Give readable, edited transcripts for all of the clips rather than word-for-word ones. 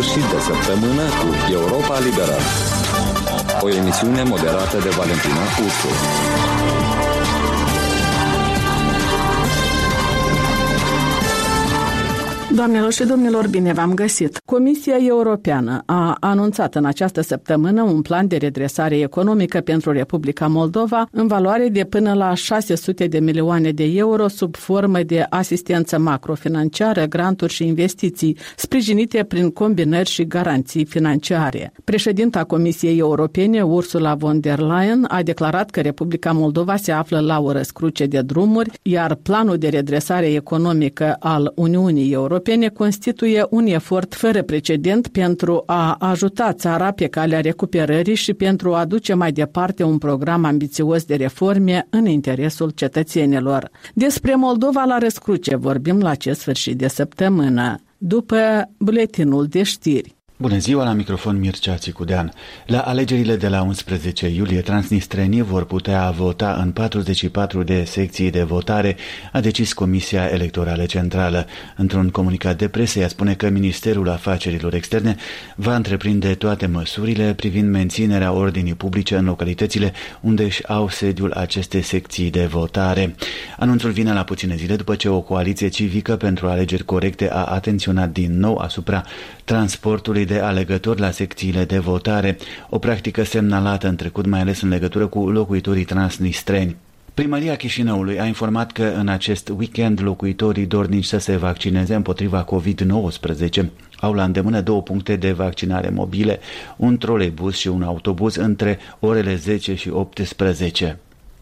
sfârșit de săptămână cu Europa Liberă. O emisiune moderată de Valentina Ursu. Doamnelor și domnilor, bine v-am găsit! Comisia Europeană a anunțat în această săptămână un plan de redresare economică pentru Republica Moldova în valoare de până la 600 de milioane de euro sub formă de asistență macrofinanciară, granturi și investiții, sprijinite prin combinări și garanții financiare. Președinta Comisiei Europene, Ursula von der Leyen, a declarat că Republica Moldova se află la o răscruce de drumuri, iar planul de redresare economică al Uniunii Europene constituie un efort fără precedent pentru a ajuta țara pe calea recuperării și pentru a duce mai departe un program ambițios de reforme în interesul cetățenilor. Despre Moldova la răscruce vorbim la acest sfârșit de săptămână, după buletinul de știri. Bună ziua, la microfon Mircea Țicudean. La alegerile de la 11 iulie, transnistrenii vor putea vota în 44 de secții de votare, a decis Comisia Electorală Centrală. Într-un comunicat de presă, ea spune că Ministerul Afacerilor Externe va întreprinde toate măsurile privind menținerea ordinii publice în localitățile unde își au sediul aceste secții de votare. Anunțul vine la puține zile după ce o coaliție civică pentru alegeri corecte a atenționat din nou asupra transportului de alegători la secțiile de votare, o practică semnalată în trecut, mai ales în legătură cu locuitorii transnistreni. Primăria Chișinăului a informat că în acest weekend locuitorii dornici să se vaccineze împotriva COVID-19 au la îndemână 2 puncte de vaccinare mobile, un troleibuz și un autobuz între orele 10 și 18.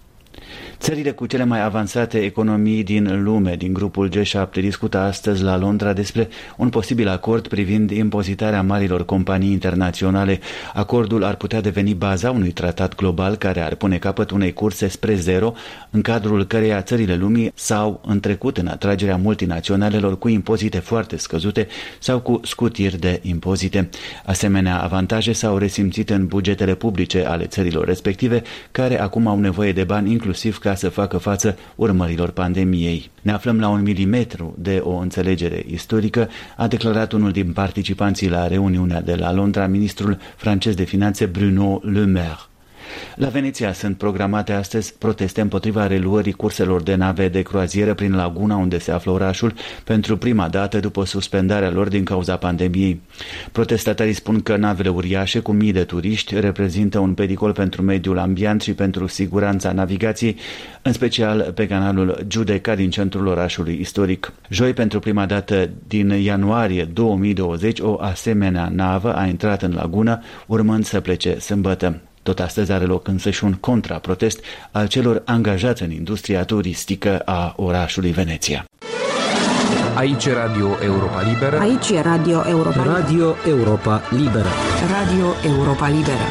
Țările cu cele mai avansate economii din lume, din grupul G7, discută astăzi la Londra despre un posibil acord privind impozitarea marilor companii internaționale. Acordul ar putea deveni baza unui tratat global care ar pune capăt unei curse spre zero, în cadrul căreia țările lumii s-au întrecut în atragerea multinaționalelor cu impozite foarte scăzute sau cu scutiri de impozite. Asemenea, avantaje s-au resimțit în bugetele publice ale țărilor respective, care acum au nevoie de bani inclusiv ca să facă față urmărilor pandemiei. Ne aflăm la 1 milimetru de o înțelegere istorică, a declarat unul din participanții la reuniunea de la Londra, ministrul francez de finanțe Bruno Le Maire. La Veneția sunt programate astăzi proteste împotriva reluării curselor de nave de croazieră prin laguna unde se află orașul pentru prima dată după suspendarea lor din cauza pandemiei. Protestatarii spun că navele uriașe cu mii de turiști reprezintă un pericol pentru mediul ambient și pentru siguranța navigației, în special pe canalul Giudecca din centrul orașului istoric. Joi, pentru prima dată din ianuarie 2020, o asemenea navă a intrat în lagună, urmând să plece sâmbătă. Tot astăzi are loc însă și un contraprotest al celor angajați în industria turistică a orașului Veneția. Aici e Radio Europa Liberă. Aici e Radio Europa Liberă. Radio Europa Liberă. Radio Europa Liberă.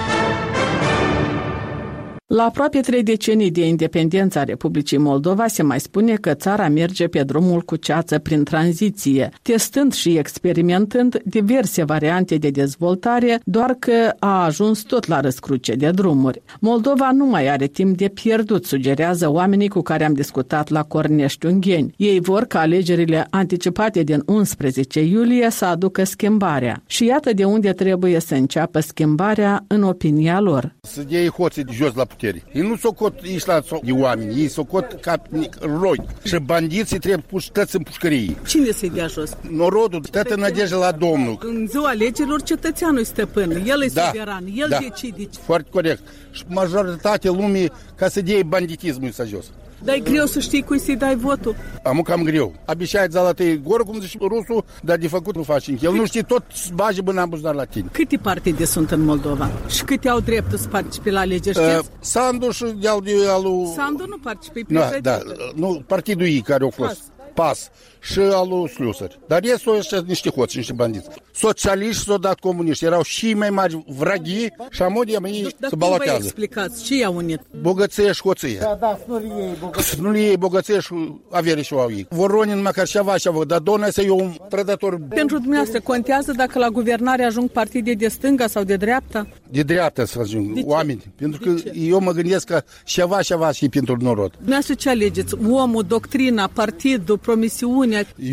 La aproape 3 decenii de independență a Republicii Moldova se mai spune că țara merge pe drumul cu ceață prin tranziție, testând și experimentând diverse variante de dezvoltare, doar că a ajuns tot la răscruce de drumuri. Moldova nu mai are timp de pierdut, sugerează oamenii cu care am discutat la Cornești-Ungheni. Ei vor ca alegerile anticipate din 11 iulie să aducă schimbarea. Și iată de unde trebuie să înceapă schimbarea în opinia lor. Să dea hoții de jos la putere. Ei nu socot islați de oameni, ei socot ca roi. Și bandiții trebuie puși tăți în pușcărie. Cine să-i dea jos? Norodul, tătă nădejde la Domnul. În ziua alegerilor cetățeanul stăpân, el e suveran, el decide. Foarte corect. Și majoritatea lumii ca să dea banditismul să jos. Dar e greu să știi cui să-i dai votul. Am cam greu. Обещает золотые горы, cum zice rusul, dar de făcut nu faci încă. El nu știe tot bagi bani în buzunar la tine. Câte partide sunt în Moldova? Și câte au dreptul să participe la alegeri, știți? Sandu și de-alu... Sandu nu participe, da, nu, partidul ei care au fost. PAS și al lui Slusări. Dar ei sunt niște hoți, niște bandiți. Socialiști s-au dat comuniști. Erau și mai mari vraghi și amodia ei se balatează. Dar cum vă explicați? Ce i-a unit? Bogăție și hoție. Da, nu le iei bogăție și avere și au ei. Voronin măcar ceva, dar doamne să eu un trădător. Pentru dumneavoastră contează dacă la guvernare ajung partide de stânga sau de dreapta? De dreapta să ajung oameni. Pentru că eu mă gândesc că ceva și pentru norod. Dumneavoastră ce alegeți? Omul, doctrina, partidul, promisiunea? Eu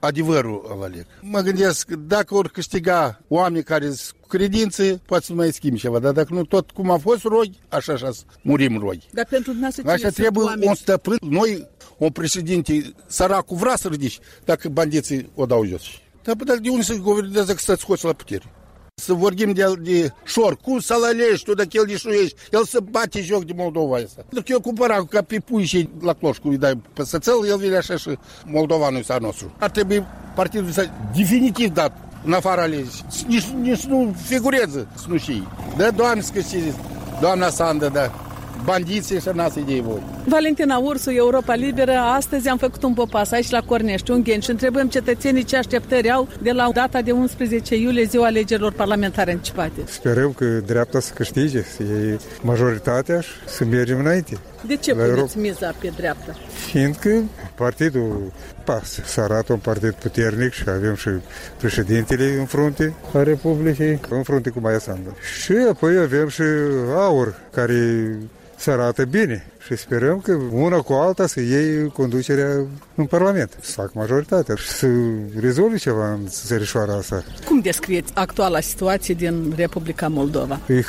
adevărul îl aleg. Mă gândesc, dacă ori câștiga oameni care sunt cu credințe, poate să mai schimbi ceva, dar dacă nu tot cum a fost rogi, așa murim rogi. Dar pentru dumneavoastră așa trebuie un stăpân. Noi, un președinte săracul vrea să ridici dacă bandiții o dau jos. Dar de unde să guvernează că să-ți scoți la putere? Să vorbim de șor, cum să-l alegi tu dacă el deșuiești, el să bate joc de Moldova asta. Pentru că eu cumpăram ca pe pui și la cloșcu, îi dai pe sățel, el vine așa și moldovanul ăsta nostru. Ar trebui partidul să definitiv dat în afara legii. Nici nu figureze, nu știi. Da, Doamne, scăsiți, doamna Sandă, da. Bandiții și n-ați idei voi. Valentina Ursu, Europa Liberă. Astăzi am făcut un popas aici la Cornești, Ungheni, și întrebăm cetățenii ce așteptări au de la data de 11 iulie, ziua alegerilor parlamentare anticipate. Sperăm că dreapta să câștige, să iei majoritatea și să mergem înainte. De ce puneți miza pe dreapta? Fiindcă partidul PAS să arată un partid puternic și avem și președintele în frunte a Republicii, în frunte cu Maia Sandu. Și apoi avem și AUR, care să arată bine și sperăm că una cu alta să iei conducerea în Parlament, să facă majoritatea și să rezolve ceva în țărișoara asta. Cum descrieți actuala situație din Republica Moldova? E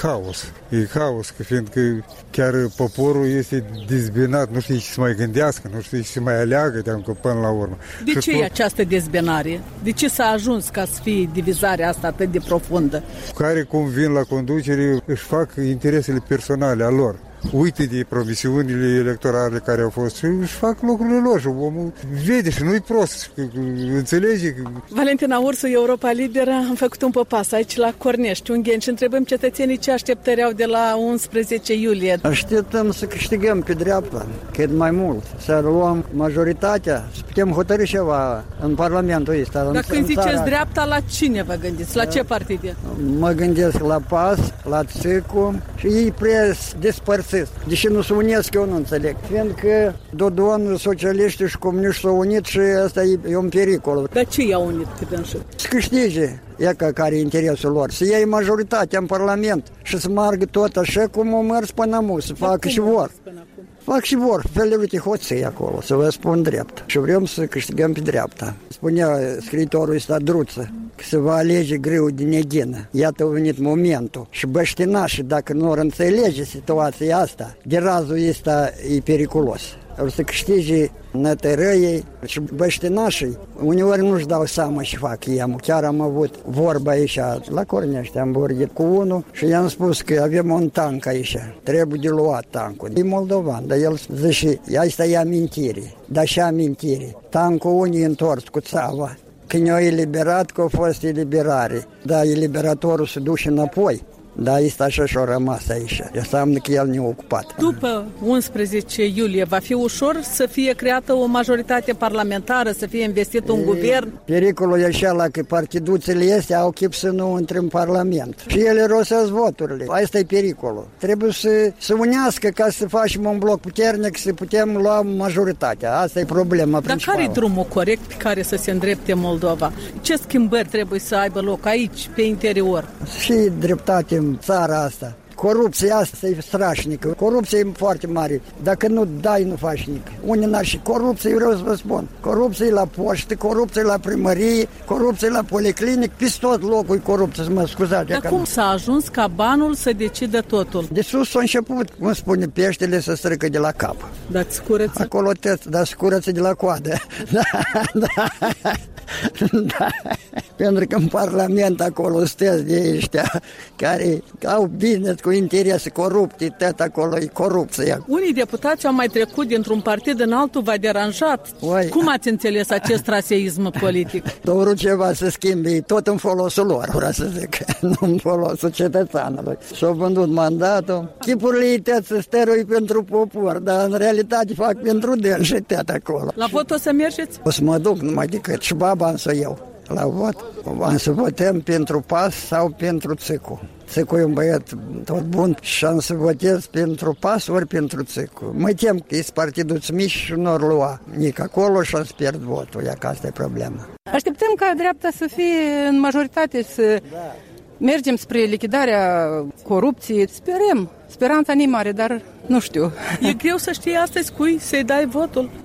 haos, că fiindcă chiar poporul este dezbinat, nu știe ce să mai gândească, nu știe ce să mai aleagă de până la urmă. De ce e această dezbinare? De ce s-a ajuns ca să fie divizarea asta atât de profundă? Care cum vin la conducere își fac interesele personale a lor. Uite de promisiunile electorale care au fost și își fac lucrurile lor și omul vede și nu-i prost, înțelege. Valentina Ursu, Europa Liberă, am făcut un popas aici la Cornești, Ungheni, și întrebăm cetățenii ce așteptări au de la 11 iulie. Așteptăm să câștigăm pe dreapta, cât mai mult, să luăm majoritatea, să putem hotărî ceva în Parlamentul ăsta. Dacă când ziceți dreapta, la cine vă gândiți? La ce partide? Mă gândesc la PAS, la ЦIC-ul și ei prea despărțiți. Deși nu se unesc, eu nu înțeleg. Fiindcă Dodon, socialiștii și comuniști s-au unit și asta e un pericol. Dar ce i-au unit pe dânsul? Să câștige, care e interesul lor, să iei majoritatea în Parlament și să meargă tot așa cum o mers până acum, să facă și vor. Fac și vor, felul hoții acolo, să vă spun drept. Și vrem să câștigăm pe dreapta. Spunea scriitorul ăsta Druță că se va alege greu din eghină. Iată a venit momentul. Și băștinașii, dacă nu or înțelege situația asta, de razul ăsta e periculos. Or să câștige nătărăii și băștinașii. Uneori nu-și dau seama ce fac ei. Chiar am avut vorba aici la Cornești, am vorbit cu unul și i-am spus că avem un tank aici. Trebuie de luat tancul. E moldovan, dar el zice, asta e amintire. Dar și amintire. Tancul unii întors cu țava. Când i-a eliberat, că a fost eliberare. Dar eliberatorul se duce înapoi. Da, este așa și-a rămas aici. Înseamnă că el ne-a ocupat. După 11 iulie va fi ușor să fie creată o majoritate parlamentară, să fie investit un guvern? Pericolul e așa că partiduțele astea au chip să nu intre în Parlament. Și ele rosesc voturile. Asta e pericolul. Trebuie să unească ca să facem un bloc puternic, să putem lua majoritatea. Asta e problema principală. Dar care e drumul corect pe care să se îndrepte Moldova? Ce schimbări trebuie să aibă loc aici, pe interior? Și dreptate în țara asta. Corupția asta e strașnică. Corupția e foarte mare. Dacă nu dai, nu faci nimic. Unii n-ar și corupție, vreau să vă spun. Corupție la poștă, corupție la primărie, corupție la policlinic, peste tot locul e corupție, să mă scuzați. Dar cum s-a ajuns ca banul să decidă totul? De sus s-a început, cum spune, peștele să străcă de la cap. Dar scurăță? Acolo dar scurăță de la coadă. Da. Pentru că în Parlament acolo stăți de ăștia care au business cu interese corupte, tot acolo e corupția. Unii deputați au mai trecut dintr-un partid în altul, v-a deranjat. Cum ați înțeles acest traseism politic? Doar ceva să schimbe, tot în folosul lor, vreau să zic, nu în folosul cetățeanului. Și-au vândut mandatul. Chipurile tăți să stărui pentru popor, dar în realitate fac pentru dâns și tot acolo. La vot o să mergeți? O să mă duc numai decât și baba am să iau la vot. Am să votăm pentru PAS sau pentru ЦIC-ul. ЦIC-ul e un băiat tot bun și am să votez pentru PAS ori pentru ЦIC-ul. Mă tem că e partidul mici și nu or lua nici acolo și am să pierd votul, ia că asta e problema. Așteptăm ca dreapta să fie în majoritate, să mergem spre lichidarea corupției. Sperăm. Speranța nu e mare, dar nu știu. E greu să știi astăzi cui să-i dai votul.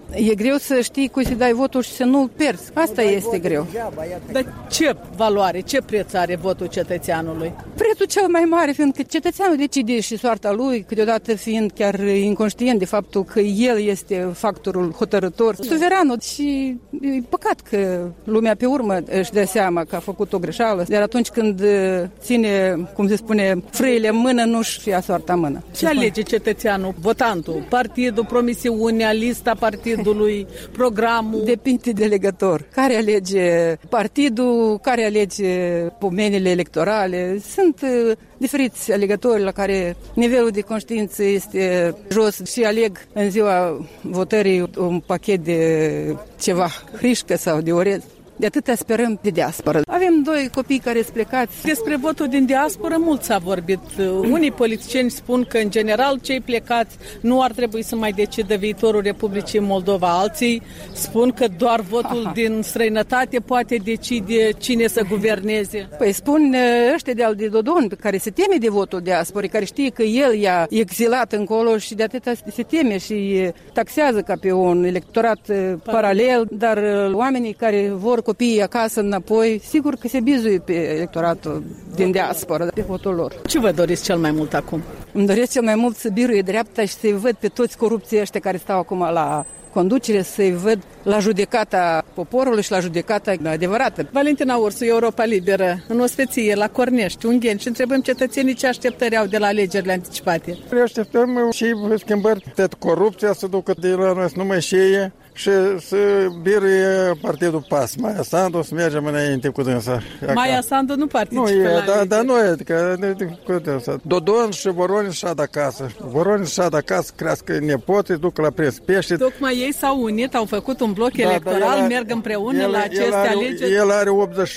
E greu să știi cui să dai votul și să nu-l pierzi. Asta este greu. Dar ce valoare, ce preț are votul cetățeanului? Prețul cel mai mare, fiindcă cetățeanul decide și soarta lui, câteodată fiind chiar inconștient de faptul că el este factorul hotărător, suveranul. Și e păcat că lumea pe urmă își dă seama că a făcut o greșeală, dar atunci când ține, cum se spune, frâile în mână, nu-și ia soarta în mână. Ce alege cetățeanul, votantul? Partidul, promisiunea, lista partidului, programul? Depinde de alegător. Care alege partidul, care alege pomenile electorale. Sunt diferiți alegători la care nivelul de conștiință este jos și aleg în ziua votării un pachet de ceva hrișcă sau de orez. De atâta sperăm de diasporă. Avem 2 copii care sunt plecați. Despre votul din diasporă mult s-a vorbit. Unii politicieni spun că, în general, cei plecați nu ar trebui să mai decidă viitorul Republicii Moldova. Alții spun că doar votul din străinătate poate decide cine să guverneze. Păi spun ăștia de Dodon, care se teme de votul diasporii, care știe că el i-a exilat încolo și de atâta se teme și taxează ca pe un electorat paralel, dar oamenii care vor copiii acasă înapoi, sigur că se bizuie pe electoratul din diasporă, pe votul lor. Ce vă doriți cel mai mult acum? Îmi doresc cel mai mult să biruie dreapta și să-i văd pe toți corupții ăștia care stau acum la conducere, să-i văd la judecata poporului și la judecata adevărată. Valentina Ursu, Europa Liberă, în Osveție, la Cornești, Ungheni, și întrebăm cetățenii ce așteptări au de la alegerile anticipate. Așteptăm și schimbări, corupția să ducă de la noi, să nu mai șeie și să biruie partidul PAS. Maia Sandu, să mergem înainte cu dânsa. Maia Sandu nu participă nu e, la dar nu e, că cu dânsa. Dodon și Voronin și acasă. Voronin și acasă, crească nepoții, duc la prins pește. Tocmai ei s-au unit, au făcut un bloc electoral, merg împreună la aceste alegeri. El are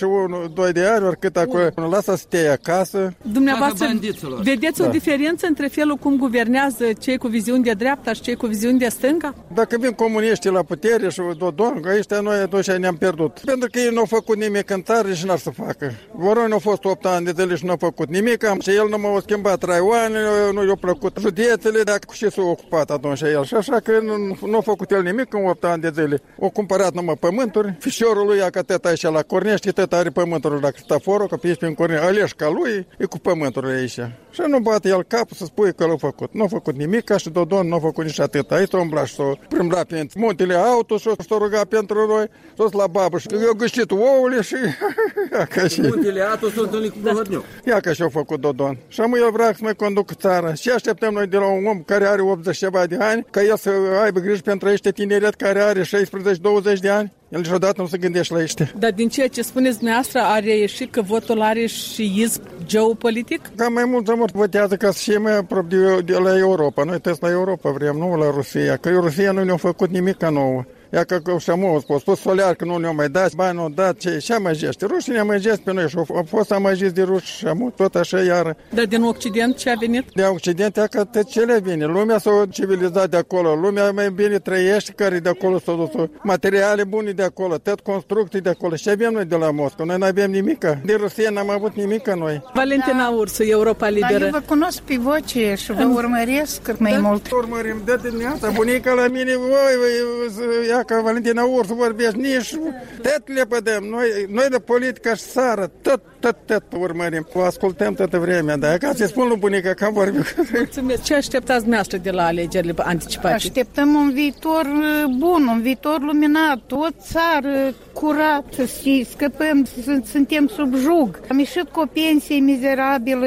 81 de ani, oricât acolo. Lasă să stea acasă. Dumneavoastră, vedeți o diferență între felul cum guvernează cei cu viziuni de dreapta și cei cu viziuni de stânga? Dacă vin comuniștii la putere și Dodon, ăștia noi atunci ne-am pierdut. Pentru că ei nu au făcut nimic în țară și n-ar să facă. Voronin a fost 8 ani de zile și nu a făcut nimic, și el nu m-a schimbat raioanele, nu i-a plăcut județele, dacă și s-a ocupat atunci el. Și așa că nu a făcut el nimic în 8 ani de zile. O cumpărat numai pământuri, fișorul lui, că tăta aici la Cornești, tăta are pământuri la Cristaforul, că pe ești în Cornești, Aleșca lui, e cu pământurile aici. Și nu bate el capul să spui că l-a făcut. Nu a făcut nimic, ca și Dodon nu a făcut nici atât. Aici s-a umblat și s-a primblat pe muntele auto și s-a rugat pentru noi, s-a la babă și i-a gâștit ouăle și... Muntele auto s-a întâlnit cu Plăhătniu. Ia că și-a făcut Dodon. Și am el vrea să mai conduc țara. Și așteptăm noi de la un om care are 80 ceva de ani, ca el să aibă grijă pentru ăștia tineret care are 16-20 de ani. El niciodată nu se gândește la ăștia. Dar din ceea ce spuneți dumneavoastră, a reieșit că votul are și izb geopolitic? Cam mai mult votează ca să fie mai aproape de la Europa. Noi trebuie la Europa vrem, nu la Rusia. Că Rusia nu ne-a făcut nimic ca nouă. Ia că și-am spus solear că nu ne-au mai dat, bani nu au dat, ce amăgește. Rușii ne amăgesc pe noi și au fost amăgiți de ruși și tot așa iară. Dar din Occident ce a venit? De Occident, că tot ce le vine. Lumea s-a civilizat de acolo, lumea mai bine trăiește care de acolo s-a dus. Materiale bune de acolo, tot construcții de acolo. Și avem noi de la Moscova, noi n-avem nimica. De Rusia n-am avut nimica noi. Valentina Ursu, Europa Liberă. Dar eu vă cunosc pe voce și vă urmăresc cât mai mult. Urmărim de dimineața, bunica la mine, voi, ca Valentina Ursu vorbești, nici tot le pădăm. Noi de politică și țară, tot urmărim. O ascultăm toată vremea, dar ca să-i spun lui bunica că am vorbit. Mulțumesc. Ce așteptați dumneavoastră de la alegerile anticipate? Așteptăm un viitor bun, un viitor luminat, o țară curată și scăpăm, suntem sub jug. Am ieșit cu o pensie mizerabilă,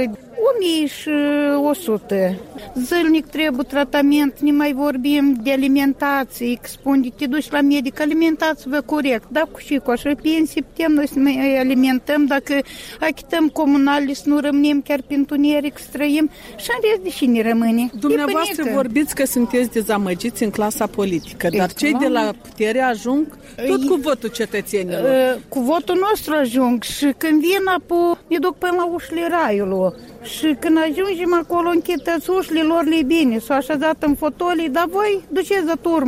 1100. Zilnic trebuie tratament, ne mai vorbim de alimentație, că spune, te duci la medic, alimentați-vă corect, da, și cu așa pensie putem noi să mai alimentăm, dacă achităm comunale, să nu rămânem chiar pe întuneric, să trăim, și în rest de și ne rămâne. Dumneavoastră vorbiți că sunteți dezamăgiți în clasa politică, dar cei de la putere ajung tot cu votul cetățenilor. Cu votul nostru ajung și când vin apoi ne duc până la ușile raiului. Și când ajungem acolo, închideți ușile lor, le bine, s-au așezat în fotolii, dar voi duceți de turmă.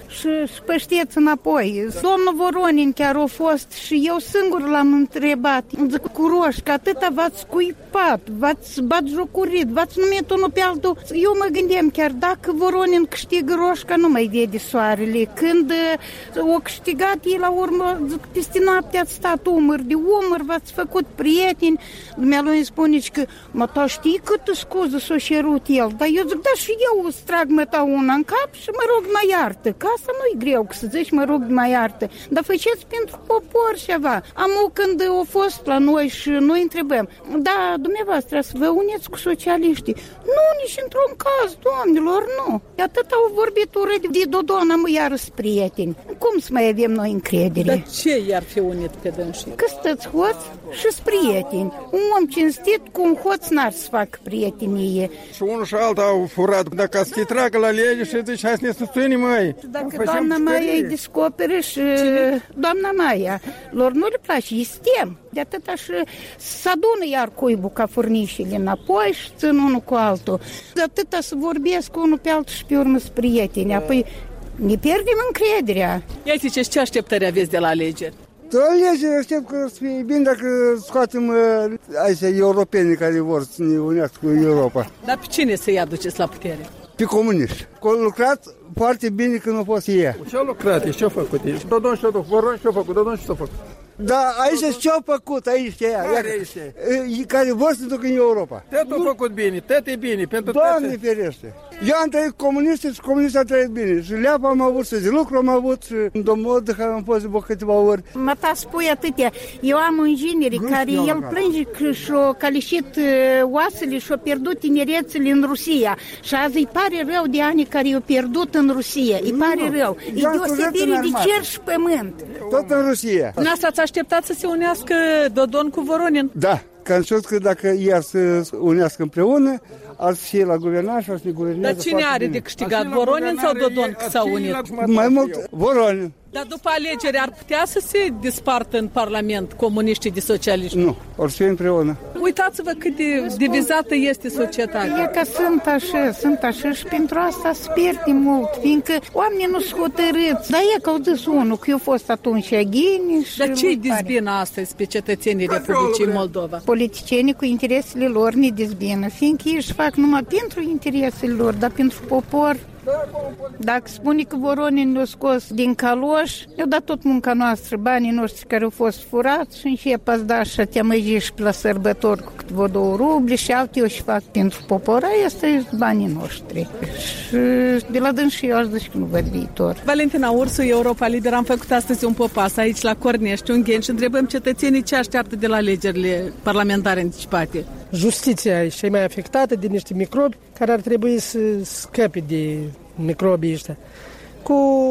și pășteți înapoi. Domnul Voronin chiar a fost și eu singur l-am întrebat. Zic, cu Roșca, atâta v-ați scuipat, v-ați batjocurit, v-ați numit unul pe altul. Eu mă gândeam chiar dacă Voronin câștigă Roșca, nu mai vede soarele. Când o câștigat ei la urmă, zic, peste noapte ați stat umăr de umăr, v-ați făcut prieteni. Dumnealui îmi spune că, mă, ta știi câtă scuză s-o cerut el? Dar eu zic, da, și eu îți trag măta una în cap și mă rog mă iartă. Că asta nu-i greu, că să zici mă rog mă iartă. Dar faceți pentru popor ceva. Amu când au fost la noi și noi întrebăm, da, dumneavoastră să vă uniți cu socialiștii. Nu, nici într-un caz, doamnelor, nu. Atât au vorbit urât de Dodon, am iarăs prieteni. Cum să mai avem noi încredere? Dar ce i-ar fi unit pe dânsii? Că stăți hoți și-s prieteni. Un om cinstit cu un hoț n-ar să facă prietenie. Și unul și altul au furat. Dacă ați tragă la lege și zici, hai să ne susținem, măi. Dacă doamna Maia îi descoperă și doamna Maia, lor nu le place, îi stem. De atâta și să adună iar cuibul ca furnișile înapoi și țin unul cu altul. De atâta să vorbesc unul pe altul și pe urmă să prieteni. Apoi ne pierdem încrederea. Ia ziceți, ce așteptări aveți de la alegeri? De la alegeri aștept că să fie bine dacă scoatem aici europeni care vor să ne unească cu Europa. Dar pe cine să-i aduceți la putere? Pe comuniști. Că au lucrat foarte bine când nu pot să ia. Ce-au lucrat? Ce-au făcut? Dodon și-au făcut. Voron și-au făcut. Dodon și-au făcut. Da, aici ce-au făcut, aici ea. Care vor să ducă în Europa. Tot au făcut bine, tot e bine. Pentru Doamne ferește. Eu am trăit comunist și comunistul a trăit bine. Și leapă am avut, și de lucru am avut, și în domnul am fost de câteva ori. Mă ta spui atâtea. Eu am un ingineri care el plânge că și-a calișit oasele și-a pierdut tinerețele în Rusia. Și azi îi pare rău de ani care i-au pierdut în Rusia. Îi pare rău. E deosebire de cer și pământ. Tot în Rusia. N-ați așteptat să se unească Dodon cu Voronin? Da, că am știut că dacă iar să unească împreună, ar fi la guvernare și ar fi guvernează. Dar cine are de câștigat, Voronin sau Dodon că s-au unit? Mai mult Voronin. Dar după alegeri ar putea să se dispartă în Parlament comuniștii de socialiști? Nu, or fi împreună. Uitați-vă cât de divizată este societatea. E că sunt așa și pentru asta se pierde mult, fiindcă oamenii nu sunt hotărâți. Dar e că au zis unul, că eu fost atunci aghini și... Dar ce-i dezbină astăzi pe cetățenii Republicii Moldova? Politicienii cu interesele lor ne dezbină, fiindcă ei își fac numai pentru interesele lor, dar pentru popor... Dacă spune că Voronin ne-a scos din caloș, ne-a dat tot munca noastră, banii noștri care au fost furați și încep ați da și te amăgiși la sărbători cu câteva 2 ruble și alte eu și fac pentru popor. Asta e banii noștri. Și de la dâns și eu aș zice că nu văd viitor. Valentina Ursu, Europa Liberă, am făcut astăzi un popas aici la Cornești, Ungheni și întrebăm cetățenii ce așteaptă de la alegerile parlamentare anticipate. Justiția e cea mai afectată de niște microbi care ar trebui să scape de microbii ăștia. Cu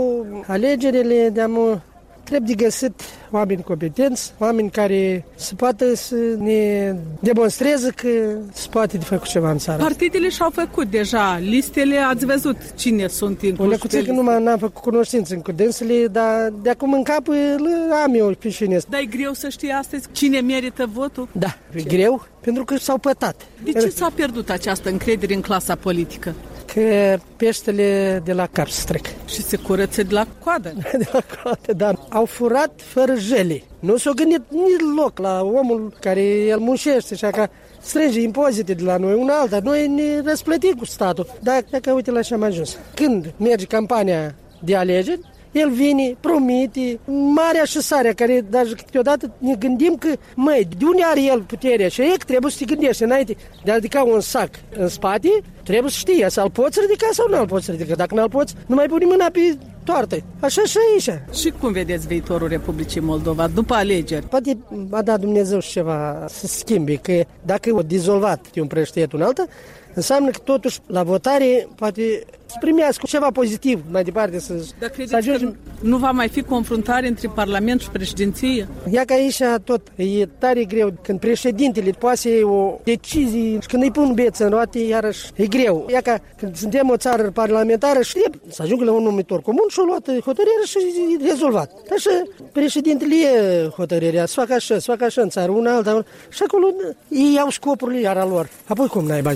alegerile trebuie de găsit oameni competenți, oameni care se poate să ne demonstreze că se poate de făcut ceva în țară. Partidele și-au făcut deja listele, ați văzut cine sunt incluși pe listă. Nu n-am făcut cunoștință încă dânsele, dar de acum în cap am eu pe cine. Dar e greu să știi astăzi cine merită votul? Da, e greu, pentru că s-au pătat. De ce s-a pierdut această încredere în clasa politică? Că peștele de la cap se trec. Și se curăță de la coadă. De la coadă, dar au furat fără jele. Nu s-au gândit nici loc la omul care el muncește, așa că strânge impozite de la noi, una alta. Noi ne răsplătim cu statul. Dacă uite la ce am ajuns. Când merge campania de alegeri, el vine, promite, marea șosarea care, dar câteodată ne gândim că, măi, de unde are el puterea și e că trebuie să te gândești înainte de a ridica un sac în spate, trebuie să știi, să-l poți ridica sau nu-l poți ridica. Dacă nu-l poți, nu mai pune mâna pe toartă. Așa și aici. Și cum vedeți viitorul Republicii Moldova după alegeri? Poate a dat Dumnezeu și ceva să schimbe, că dacă o dizolvat de un președinte un altă, înseamnă că totuși la votare poate să primească ceva pozitiv mai departe. Dar credeți că nu va mai fi confruntare între Parlament și președinție? Ia că aici tot e tare greu. Când președintele poate să iei o decizie și când îi pun bețe în roate, iarăși e greu. Ia că când suntem o țară parlamentară și să ajungă la un numitor comun și-o luat hotărârea și e rezolvat. Dar și președintele e hotărârea, să facă așa în țară, una alta. Și acolo ei iau scopurile iar a lor. Apoi cum n-ai bani să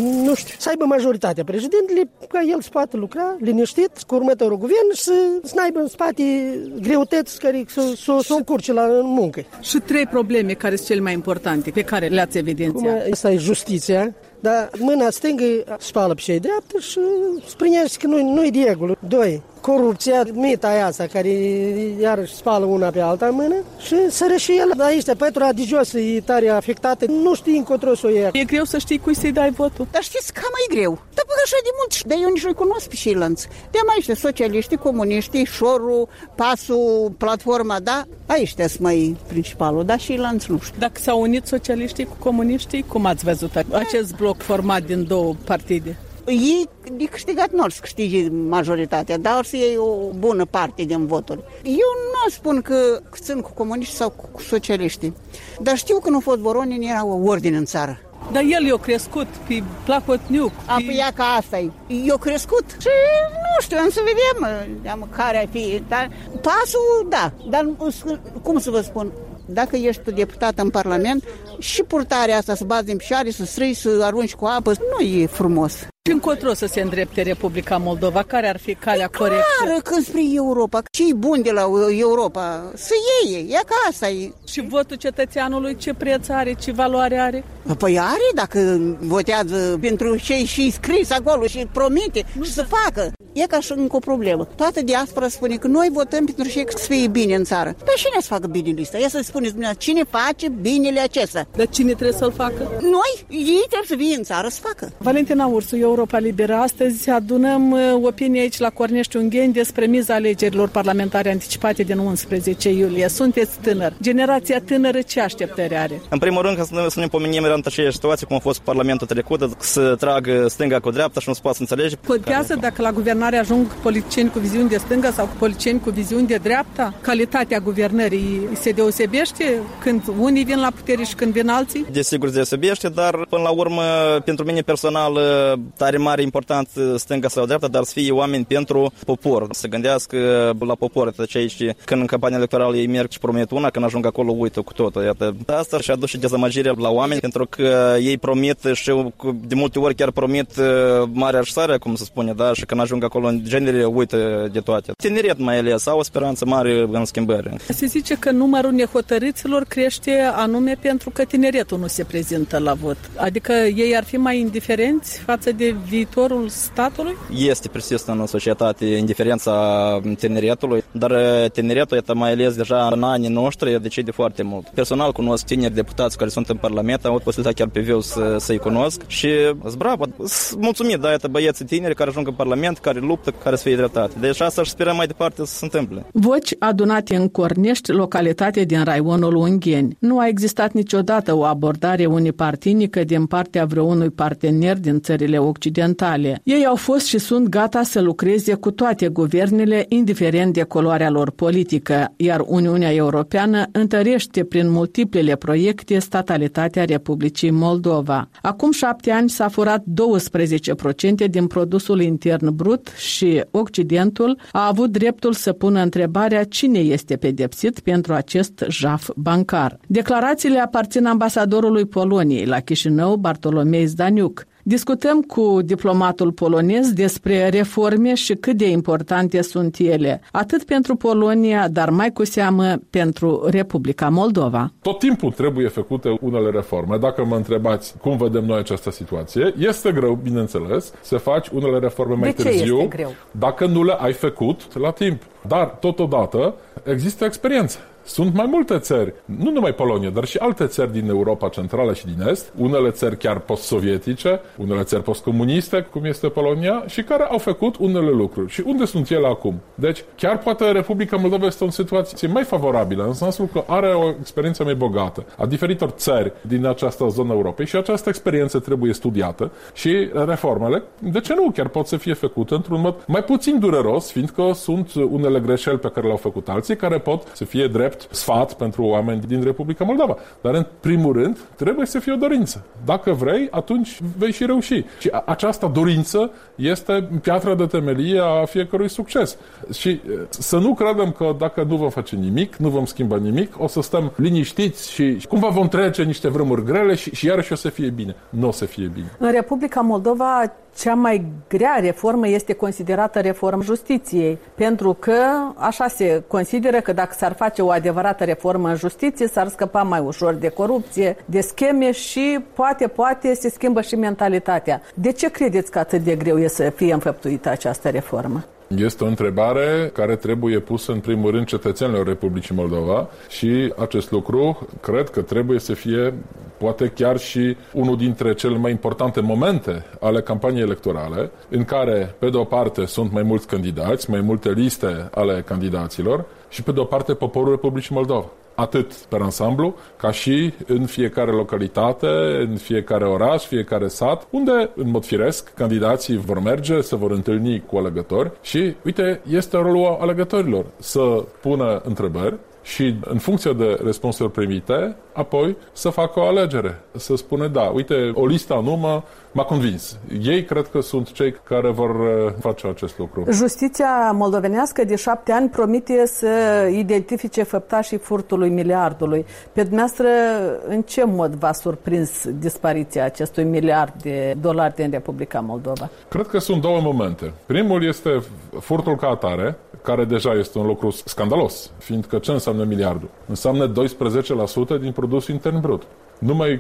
nu știu, să aibă majoritatea președintele, ca el să poată lucra liniștit cu următorul guvern și să aibă în spate greutăți care să o încurce la muncă. Și 3 probleme care sunt cele mai importante, pe care le-ați evidențiat. Asta e justiția, dar mâna stângă spală pe cei dreaptă și sprinește că nu-i de regulă. 2. Corupția, mita aia asta, care iarăși spală una pe alta în mână și sărășie el. Aici, pătura de jos e tare afectată, nu știi încotro să o ia. E greu să știi cui să-i dai votul. Dar știți, cam e greu. Dar așa de mult, dar eu nici nu-i cunosc pe ceilalți. De-am aici, socialiștii, comuniștii, Șorul, Pasul, Platforma, da? Aici sunt mai principalul, dar ceilalți nu știu. Dacă s-au unit socialiștii cu comuniștii, cum ați văzut acest bloc format din 2 partide? Ei de câștigat nu or să câștige majoritatea, dar or să iei o bună parte din voturi. Eu nu spun că țin cu comuniști sau cu socialiștii, dar știu că nu fost Voronin, era o ordine în țară. Dar el i-a crescut pe Placotniuc. Păi ia ca asta-i. I-a crescut și nu știu, să vedem care ar fi. Dar Pasul, da, dar cum să vă spun, dacă ești deputat în Parlament și purtarea asta să bazi în picioare, să strâi, să arunci cu apă, nu e frumos. Și încotro să se îndrepte Republica Moldova? Care ar fi calea corectă? Clar că spre Europa. Ce-i bun de la Europa? Să iei, ia ca asta e. Și votul cetățeanului ce preț are, ce valoare are? Păi are, dacă votează pentru cei și scris acolo și promite și să facă. E ca și încă o problemă. Toată diaspora spune că noi votăm pentru cei să fie bine în țară. Dar cine să facă binele ăsta? Ia să-i spuneți dumneavoastră, cine face binele acesta? Dar cine trebuie să-l facă? Noi, ei trebuie să vie în țară să facă. Valentina Ursu, Europa Liberă. Astăzi adunăm opinie aici la Cornești Ungheni despre miza alegerilor parlamentare anticipate din 11 iulie. Sunteți tânăr. Generația tânără ce așteptări are? În primul rând, să ne pomenim în aceeași situație cum a fost Parlamentul trecut, să tragă stânga cu dreapta și nu se poate înțelege. Contează dacă la guvernare ajung politicieni cu viziuni de stânga sau politicieni cu viziuni de dreapta? Calitatea guvernării se deosebește când unii vin la putere și când vin alții? Desigur se deosebește, dar până la urmă, pentru mine personal, tare mare important stânga sau dreapta, dar să fie oameni pentru popor. Să gândească la popor, cei și când în campania electorală ei merg și promit una, când ajung acolo uită cu totul. Iată, asta și aduce dezamăgire la oameni, pentru că ei promit și de multe ori chiar promit mare așsare, cum se spune, da? Și când ajung acolo în genere uită de toate. Tineret mai ales au o speranță mare în schimbare. Se zice că numărul nehotărâților crește anume pentru că tineretul nu se prezintă la vot. Adică ei ar fi mai indiferenți față de viitorul statului? Este persistă în societate indiferența tineretului, dar tineretul, iată, mai ales deja în anii noștri, decide foarte mult. Personal cunosc tineri deputați care sunt în Parlament, am avut posibilitatea chiar pe viu să-i cunosc și sunt bravo, sunt mulțumit, da, iată, băieții tineri care ajung în Parlament, care luptă, care să fie dreptate. Deci asta și sperăm mai departe să se întâmple. Voci adunate în Cornești, localitate din raionul Ungheni. Nu a existat niciodată o abordare unipartinică din partea vreunui partener din țările occidentale. Ei au fost și sunt gata să lucreze cu toate guvernele, indiferent de culoarea lor politică, iar Uniunea Europeană întărește prin multiplele proiecte statalitatea Republicii Moldova. Acum 7 ani s-a furat 12% din produsul intern brut și Occidentul a avut dreptul să pună întrebarea cine este pedepsit pentru acest jaf bancar. Declarațiile aparțin ambasadorului Poloniei la Chișinău, Bartolomei Zdaniuc. Discutăm cu diplomatul polonez despre reforme și cât de importante sunt ele, atât pentru Polonia, dar mai cu seamă pentru Republica Moldova. Tot timpul trebuie făcute unele reforme. Dacă mă întrebați cum vedem noi această situație, este greu, bineînțeles, să faci unele reforme mai târziu, dacă nu le ai făcut la timp. Dar, totodată, există experiență. Sunt mai multe țări, nu numai Polonia, dar și alte țări din Europa Centrală și din Est, unele țări chiar post-sovietice, unele țări post-comuniste, cum este Polonia, și care au făcut unele lucruri. Și unde sunt ele acum? Deci, chiar poate Republica Moldova este o situație mai favorabilă, în sensul că are o experiență mai bogată a diferitor țări din această zonă Europei și această experiență trebuie studiată și reformele, de ce nu, chiar pot să fie făcute într-un mod mai puțin dureros, fiindcă sunt unele greșeli pe care le-au făcut alții, care pot să fie drept drept sfat pentru oameni din Republica Moldova. Dar în primul rând trebuie să fie o dorință. Dacă vrei, atunci vei și reuși. Și această dorință este piatra de temelie a fiecărui succes. Și să nu credem că dacă nu vom face nimic, nu vom schimba nimic, o să stăm liniștiți și cumva vom trece niște vremuri grele și iarăși o să fie bine. Nu o să fie bine. În Republica Moldova, cea mai grea reformă este considerată reforma justiției, pentru că așa se consideră că dacă s-ar face o adevărată reformă în justiție, s-ar scăpa mai ușor de corupție, de scheme și poate se schimbă și mentalitatea. De ce credeți că atât de greu e să fie înfăptuită această reformă? Este o întrebare care trebuie pusă în primul rând cetățenilor Republicii Moldova și acest lucru cred că trebuie să fie poate chiar și unul dintre cele mai importante momente ale campaniei electorale, în care, pe de o parte, sunt mai mulți candidați, mai multe liste ale candidaților și, pe de o parte, poporul Republicii Moldova. Atât pe ansamblu, ca și în fiecare localitate, în fiecare oraș, fiecare sat, unde, în mod firesc, candidații vor merge, se vor întâlni cu alegători și, uite, este rolul alegătorilor să pună întrebări și, în funcție de răspunsuri primite, apoi să facă o alegere. Să spune, da, uite, o listă anume m-a convins. Ei cred că sunt cei care vor face acest lucru. Justiția moldovenească de 7 ani promite să identifice făptașii furtului miliardului. Pe dumneavoastră, în ce mod v-a surprins dispariția acestui miliard de dolari din Republica Moldova? Cred că sunt două momente. Primul este furtul ca atare, care deja este un lucru scandalos, fiindcă ce înseamnă miliardul? Înseamnă 12% din produsul intern brut. Numai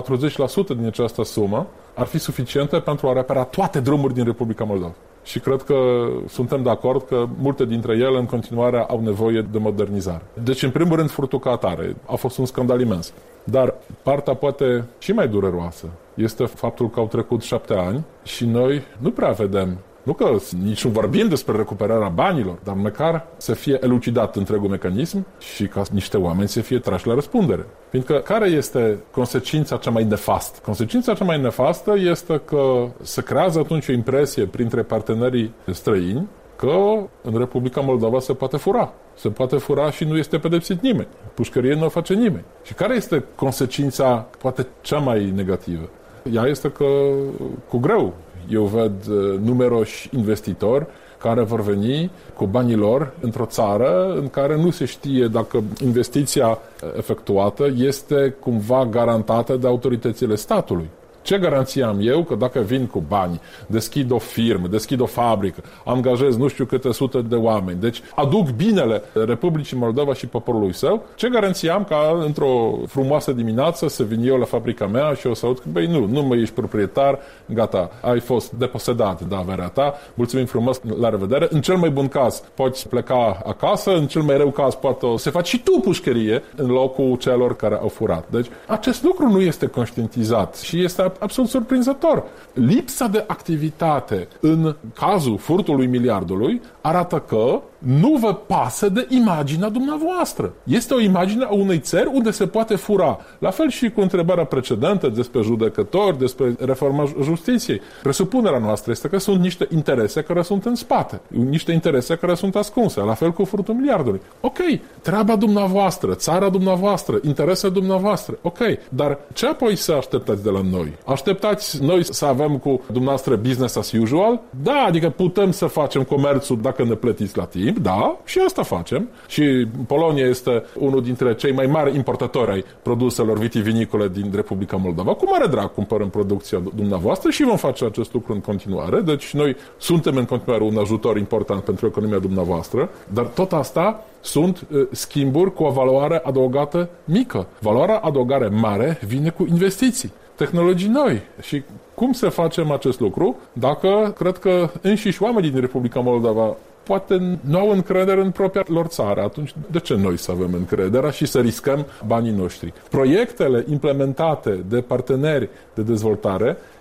40% din această sumă ar fi suficientă pentru a repara toate drumuri din Republica Moldova. Și cred că suntem de acord că multe dintre ele în continuare au nevoie de modernizare. Deci, în primul rând, furtul ca atare a fost un scandal imens. Dar partea poate și mai dureroasă este faptul că au trecut 7 ani și noi nu prea vedem. Nu că nici nu vorbim despre recuperarea banilor, dar măcar să fie elucidat întregul mecanism și ca niște oameni să fie trași la răspundere. Fiindcă care este consecința cea mai nefastă? Consecința cea mai nefastă este că se creează atunci o impresie printre partenerii străini că în Republica Moldova se poate fura. Se poate fura și nu este pedepsit nimeni. Pușcărie nu o face nimeni. Și care este consecința poate cea mai negativă? Ea este că cu greu eu văd numeroși investitori care vor veni cu banii lor într-o țară în care nu se știe dacă investiția efectuată este cumva garantată de autoritățile statului. Ce garanție am eu că dacă vin cu bani, deschid o firmă, deschid o fabrică, angajez nu știu câte sute de oameni, deci aduc binele Republicii Moldova și poporului său, ce garanție am ca într-o frumoasă dimineață să vin eu la fabrica mea și o să aud că, băi, nu mai ești proprietar, gata, ai fost deposedat de averea ta, mulțumim frumos, la revedere. În cel mai bun caz poți pleca acasă, în cel mai rău caz poate să faci și tu pușcărie în locul celor care au furat. Deci acest lucru nu este conștientizat și este absolut surprinzător. Lipsa de activitate în cazul furtului miliardului arată că nu vă pasă de imaginea dumneavoastră. Este o imagine a unei țări unde se poate fura. La fel și cu întrebarea precedentă despre judecători, despre reforma justiției. Presupunerea noastră este că sunt niște interese care sunt în spate, niște interese care sunt ascunse, la fel cu furtul miliardului. Ok, treaba dumneavoastră, țara dumneavoastră, interesele dumneavoastră, ok, dar ce apoi să așteptați de la noi? Așteptați noi să avem cu dumneavoastră business as usual? Da, adică putem să facem comerțul dacă ne plătiți la timp, da, și asta facem. Și Polonia este unul dintre cei mai mari importatori ai produselor vitivinicole din Republica Moldova. Cu mare drag cumpărăm producția dumneavoastră și vom face acest lucru în continuare. Deci noi suntem în continuare un ajutor important pentru economia dumneavoastră, dar tot asta sunt schimburi cu o valoare adăugată mică. Valoarea adăugare mare vine cu investiții, tehnologii noi. Și cum să facem acest lucru dacă cred că înșiși oamenii din Republica Moldova poate nu au încredere în propria lor țară, atunci de ce noi să avem încredere și să riscăm banii noștri? Proiectele implementate de parteneri de dezvoltare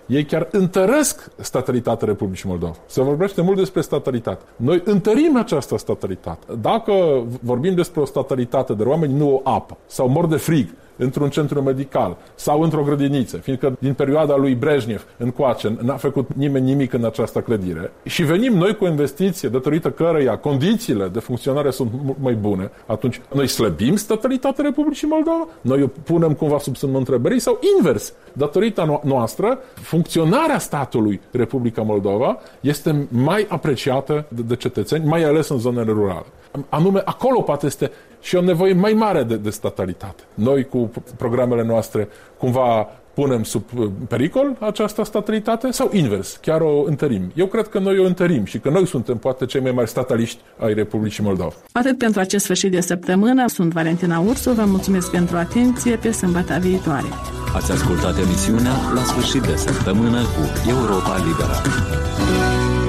ei chiar întăresc statalitatea Republicii Moldova. Se vorbește mult despre statalitate. Noi întărim această statalitate. Dacă vorbim despre o statalitate de oameni nu o apă sau mor de frig într-un centru medical sau într-o grădiniță, fiindcă din perioada lui Brejnev încoace n-a făcut nimeni nimic în această clădire și venim noi cu o investiție datorită căreia condițiile de funcționare sunt mult mai bune, atunci noi slăbim statalitatea Republicii Moldova? Noi o punem cumva sub semnul întrebării sau invers? Datorită noastră, funcționarea statului Republica Moldova este mai apreciată de cetățeni, mai ales în zonele rurale. Anume, acolo poate este și o nevoie mai mare de statalitate. Noi, cu programele noastre, cumva punem sub pericol această statalitate sau invers, chiar o întărim? Eu cred că noi o întărim și că noi suntem poate cei mai mari stataliști ai Republicii Moldova. Atât pentru acest sfârșit de săptămână. Sunt Valentina Ursu, vă mulțumesc pentru atenție, pe sâmbătă viitoare. Ați ascultat emisiunea La sfârșit de săptămână cu Europa Liberă.